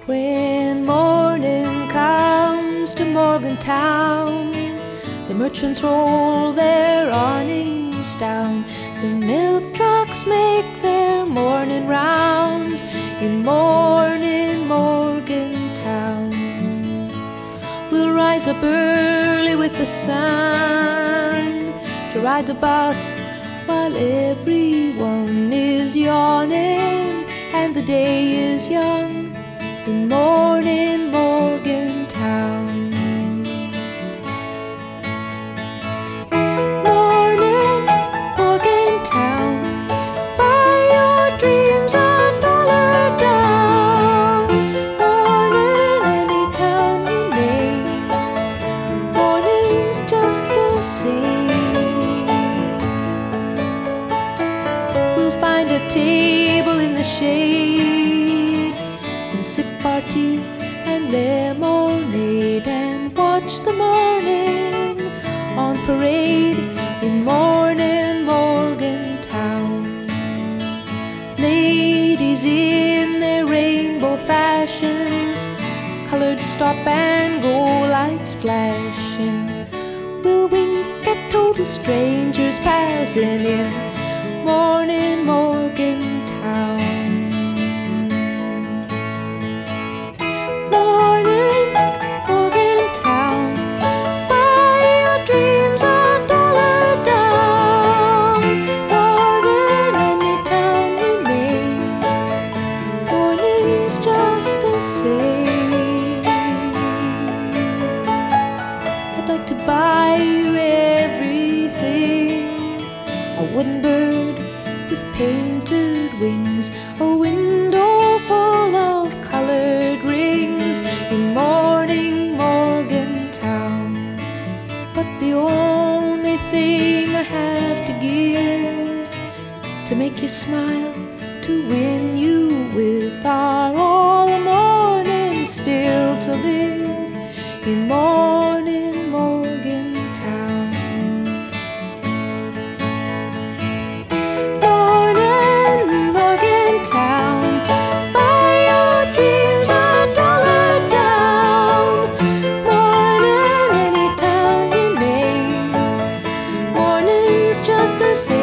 When morning comes to Morgantown, the merchants roll their awnings down. The milk trucks make their morning rounds in morning Morgantown. We'll rise up early with the sun to ride the bus while everyone is yawning and the day is young in morning Morgantown. Morning Morgantown, buy your dreams $1 down. Morning any town you name, morning's just the same. We'll find a table in the shade and sip our tea and lemonade and watch the morning on parade in morning Morgantown. Ladies in their rainbow fashions, colored stop and go lights flashing, will wink at total strangers passing in morning Morgantown. I'd like to buy you everything: a wooden bird with painted wings, a window full of colored rings in morning Morgantown. But the only thing I have to give to make you smile, to win you with, are all the mornings still to live in morning Morgantown. Morning Morgantown, buy your dreams $1 down. Morning any town you name, morning's just the same.